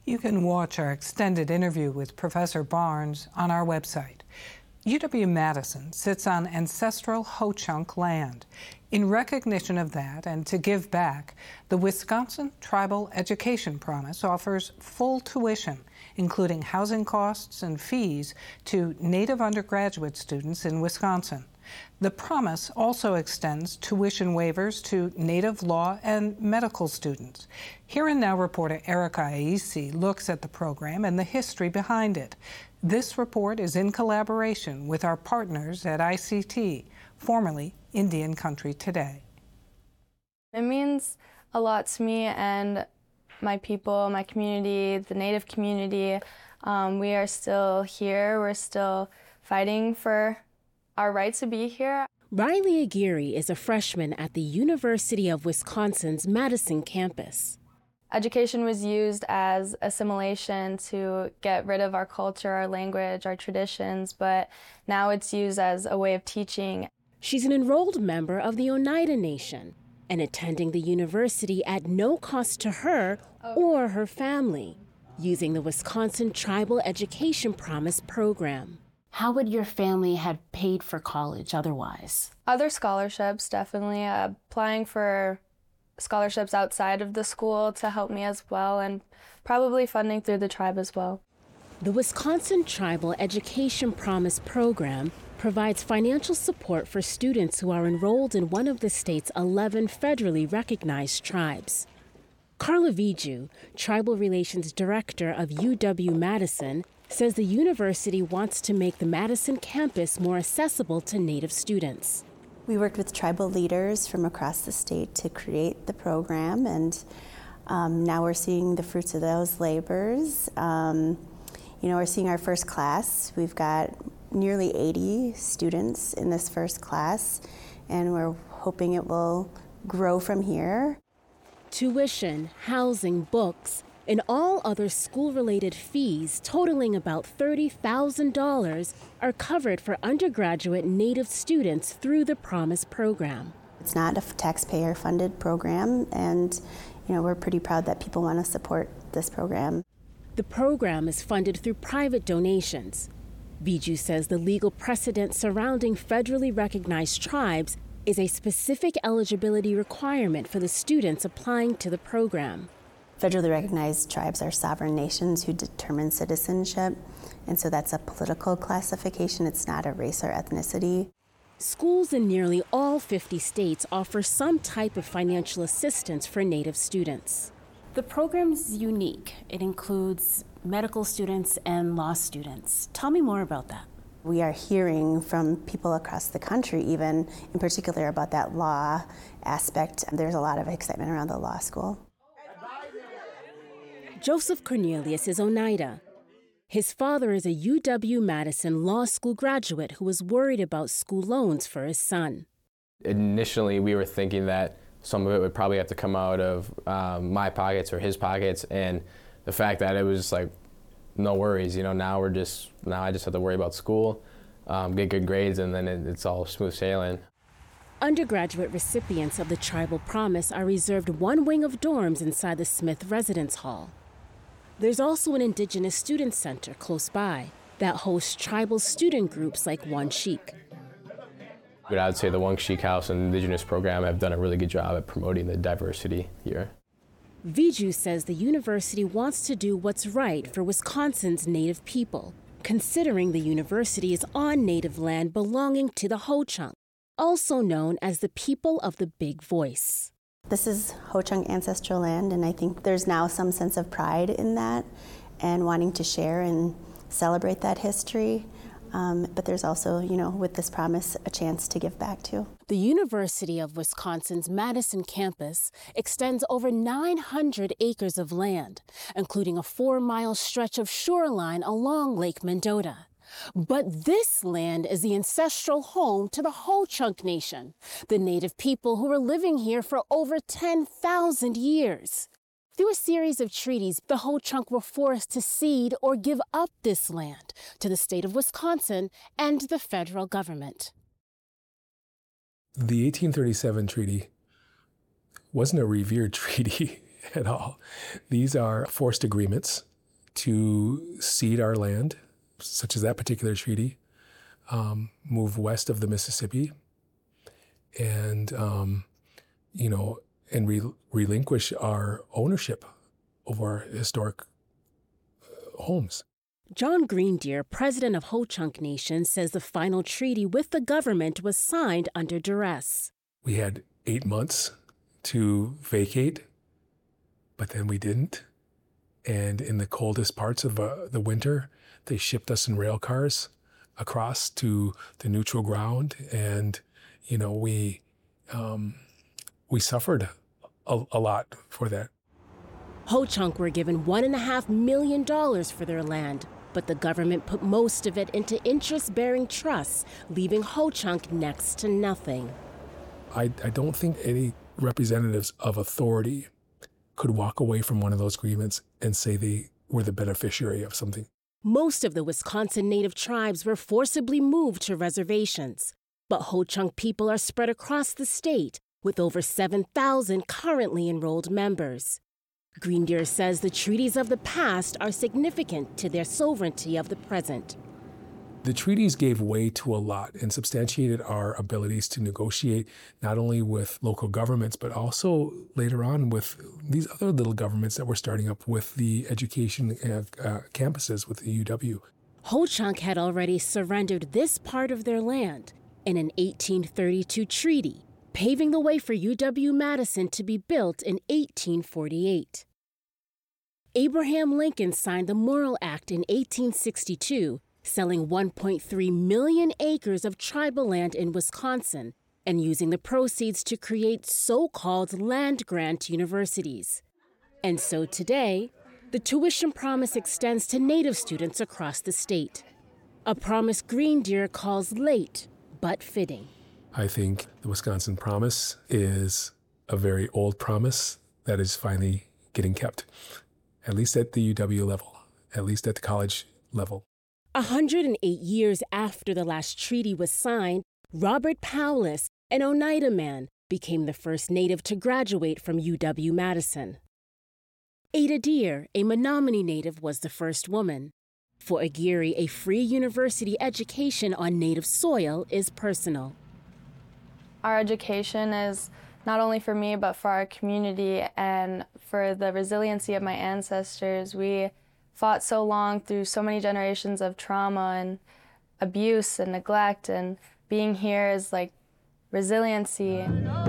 You can watch our extended interview with Professor Barnes on our website. UW-Madison sits on ancestral Ho-Chunk land. In recognition of that and to give back, the Wisconsin Tribal Education Promise offers full tuition, including housing costs and fees, to Native undergraduate students in Wisconsin. The promise also extends tuition waivers to Native law and medical students. Here and Now reporter Erica Aisi looks at the program and the history behind it. This report is in collaboration with our partners at ICT, formerly Indian Country Today. It means a lot to me and my people, my community, the Native community. We are still here. We're still fighting for our right to be here. Riley Aguirre is a freshman at the University of Wisconsin's Madison campus. Education was used as assimilation to get rid of our culture, our language, our traditions, but now it's used as a way of teaching. She's an enrolled member of the Oneida Nation and attending the university at no cost to her or her family, using the Wisconsin Tribal Education Promise program. How would your family have paid for college otherwise? Other scholarships, definitely. Applying for scholarships outside of the school to help me as well, and probably funding through the tribe as well. The Wisconsin Tribal Education Promise program provides financial support for students who are enrolled in one of the state's 11 federally recognized tribes. Carla Viju, Tribal Relations Director of UW-Madison, says the university wants to make the Madison campus more accessible to Native students. We worked with tribal leaders from across the state to create the program, and now we're seeing the fruits of those labors. We're seeing our first class. We've got nearly 80 students in this first class, and we're hoping it will grow from here. Tuition, housing, books, and all other school-related fees totaling about $30,000 are covered for undergraduate Native students through the Promise program. It's not a taxpayer-funded program, and we're pretty proud that people want to support this program. The program is funded through private donations. Viju says the legal precedent surrounding federally recognized tribes is a specific eligibility requirement for the students applying to the program. Federally recognized tribes are sovereign nations who determine citizenship, and so that's a political classification. It's not a race or ethnicity. Schools in nearly all 50 states offer some type of financial assistance for Native students. The program's unique. It includes medical students and law students. Tell me more about that. We are hearing from people across the country, even in particular, about that law aspect. There's a lot of excitement around the law school. Joseph Cornelius is Oneida. His father is a UW-Madison law school graduate who was worried about school loans for his son. Initially, we were thinking that some of it would probably have to come out of my pockets or his pockets, and the fact that it was like, no worries, now I just have to worry about school, get good grades, and then it's all smooth sailing. Undergraduate recipients of the Tribal Promise are reserved one wing of dorms inside the Smith Residence Hall. There's also an Indigenous Student Center close by that hosts tribal student groups like One Sheik. But I would say the One Sheik House and Indigenous program have done a really good job at promoting the diversity here. Viju says the university wants to do what's right for Wisconsin's Native people, considering the university is on Native land belonging to the Ho-Chunk, also known as the people of the Big Voice. This is Ho-Chunk ancestral land, and I think there's now some sense of pride in that and wanting to share and celebrate that history. But there's also, with this promise, a chance to give back too. The University of Wisconsin's Madison campus extends over 900 acres of land, including a 4-mile stretch of shoreline along Lake Mendota. But this land is the ancestral home to the Ho-Chunk Nation, the Native people who were living here for over 10,000 years. Through a series of treaties, the Ho-Chunk were forced to cede or give up this land to the state of Wisconsin and the federal government. The 1837 treaty wasn't a revered treaty at all. These are forced agreements to cede our land, such as that particular treaty, move west of the Mississippi, and relinquish our ownership of our historic homes. John Greendeer, president of Ho-Chunk Nation, says the final treaty with the government was signed under duress. We had 8 months to vacate, but then we didn't. And in the coldest parts of the winter, they shipped us in rail cars across to the neutral ground. And, we suffered a lot for that. Ho-Chunk were given $1.5 million for their land, but the government put most of it into interest-bearing trusts, leaving Ho-Chunk next to nothing. I don't think any representatives of authority could walk away from one of those agreements and say they were the beneficiary of something. Most of the Wisconsin Native tribes were forcibly moved to reservations, but Ho-Chunk people are spread across the state, with over 7,000 currently enrolled members. Greendeer says the treaties of the past are significant to their sovereignty of the present. The treaties gave way to a lot and substantiated our abilities to negotiate not only with local governments, but also later on with these other little governments that were starting up with the education campuses with the UW. Ho-Chunk had already surrendered this part of their land in an 1832 treaty, paving the way for UW-Madison to be built in 1848. Abraham Lincoln signed the Morrill Act in 1862, selling 1.3 million acres of tribal land in Wisconsin and using the proceeds to create so-called land-grant universities. And so today, the tuition promise extends to Native students across the state, a promise Greendeer calls late but fitting. I think the Wisconsin Promise is a very old promise that is finally getting kept, at least at the UW level, at least at the college level. 108 years after the last treaty was signed, Robert Powless, an Oneida man, became the first Native to graduate from UW-Madison. Ada Deer, a Menominee Native, was the first woman. For Aguirre, a free university education on Native soil is personal. Our education is not only for me, but for our community and for the resiliency of my ancestors. We fought so long through so many generations of trauma and abuse and neglect, and being here is like resiliency.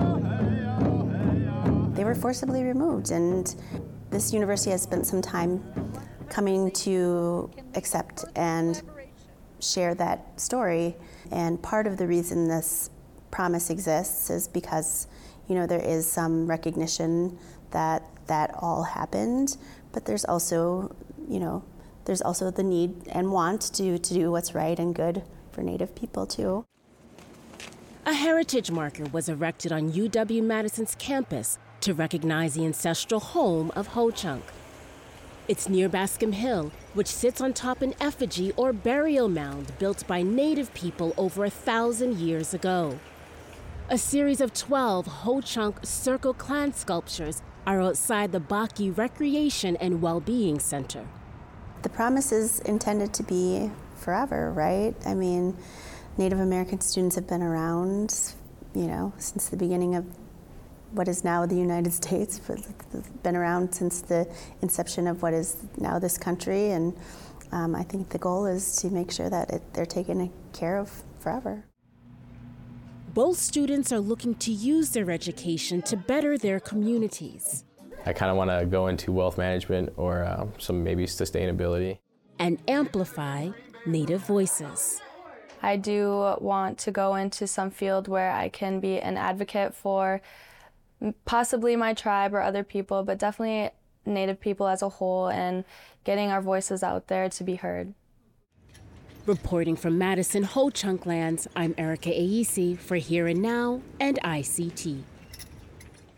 They were forcibly removed, and this university has spent some time coming to accept and share that story. And part of the reason this promise exists is because, there is some recognition that that all happened, but there's also the need and want to do what's right and good for Native people too. A heritage marker was erected on UW-Madison's campus to recognize the ancestral home of Ho-Chunk. It's near Bascom Hill, which sits on top an effigy or burial mound built by Native people over 1,000 years ago. A series of 12 Ho-Chunk Circle Clan sculptures are outside the Baki Recreation and Wellbeing Center. The promise is intended to be forever, right? I mean, Native American students have been around, since the beginning of what is now the United States, but been around since the inception of what is now this country. And I think the goal is to make sure that they're taken care of forever. Both students are looking to use their education to better their communities. I kind of want to go into wealth management or some maybe sustainability. And amplify Native voices. I do want to go into some field where I can be an advocate for possibly my tribe or other people, but definitely Native people as a whole, and getting our voices out there to be heard. Reporting from Madison Ho-Chunk lands, I'm Erica Aisi for Here and Now and ICT.